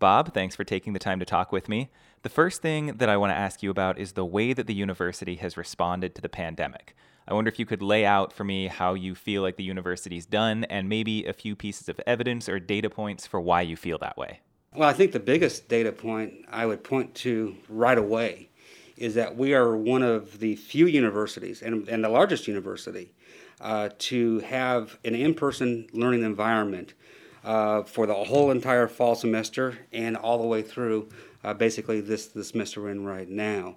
Bob, thanks for taking the time to talk with me. The first thing that I want to ask you about is the way that the university has responded to the pandemic. I wonder if you could lay out for me how you feel like the university's done and maybe a few pieces of evidence or data points for why you feel that way. Well, I think the biggest data point I would point to right away is that we are one of the few universities, and the largest university, to have an in-person learning environment for the whole entire fall semester and all the way through basically this semester we're in right now.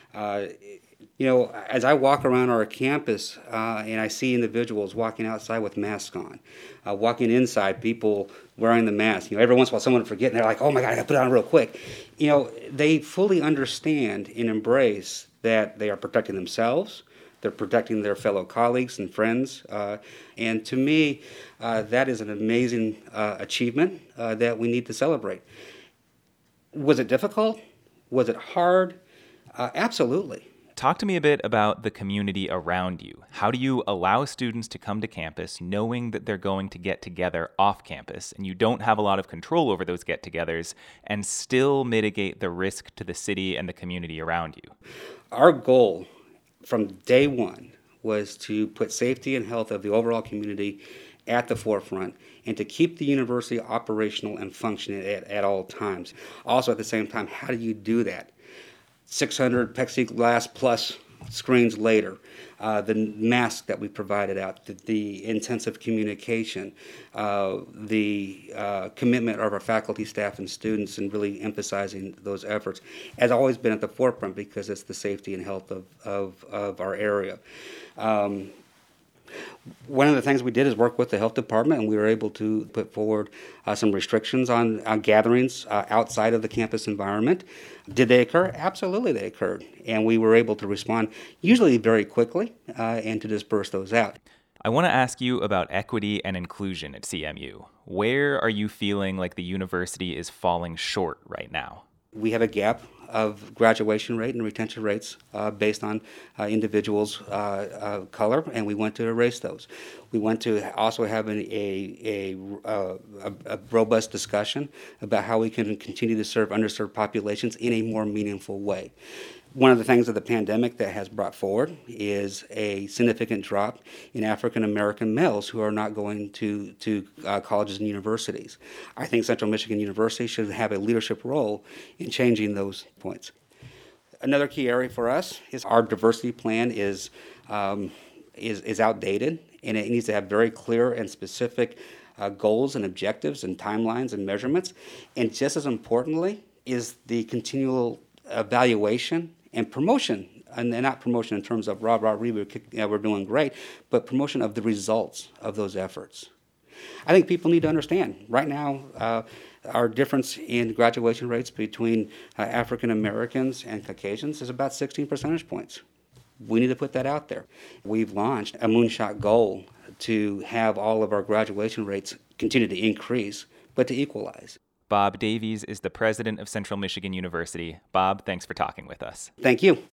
As I walk around our campus and I see individuals walking outside with masks on, walking inside, people wearing the mask. Every once in a while someone will forget and they're like, oh my God, I gotta put it on real quick. They fully understand and embrace that they are protecting themselves, they're protecting their fellow colleagues and friends. And to me, that is an amazing achievement that we need to celebrate. Was it difficult? Was it hard? Absolutely. Talk to me a bit about the community around you. How do you allow students to come to campus knowing that they're going to get together off campus and you don't have a lot of control over those get-togethers and still mitigate the risk to the city and the community around you? Our goal from day one was to put safety and health of the overall community at the forefront and to keep the university operational and functioning at all times. Also, at the same time, how do you do that? 600 plexiglass plus screens later, the mask that we provided out, the intensive communication, the commitment of our faculty, staff, and students, and really emphasizing those efforts has always been at the forefront because it's the safety and health of our area. One of the things we did is work with the health department, and we were able to put forward some restrictions on gatherings outside of the campus environment. Did they occur? Absolutely they occurred. And we were able to respond, usually very quickly, and to disperse those out. I want to ask you about equity and inclusion at CMU. Where are you feeling like the university is falling short right now? We have a gap of graduation rate and retention rates based on individuals' color, and we want to erase those. We want to also have a robust discussion about how we can continue to serve underserved populations in a more meaningful way. One of the things of the pandemic that has brought forward is a significant drop in African American males who are not going to colleges and universities. I think Central Michigan University should have a leadership role in changing those points. Another key area for us is our diversity plan is outdated, and it needs to have very clear and specific goals and objectives and timelines and measurements. And just as importantly is the continual evaluation and promotion, and not promotion in terms of rah, we're doing great, but promotion of the results of those efforts. I think people need to understand, right now, our difference in graduation rates between African Americans and Caucasians is about 16 percentage points. We need to put that out there. We've launched a moonshot goal to have all of our graduation rates continue to increase, but to equalize. Bob Davies is the president of Central Michigan University. Bob, thanks for talking with us. Thank you.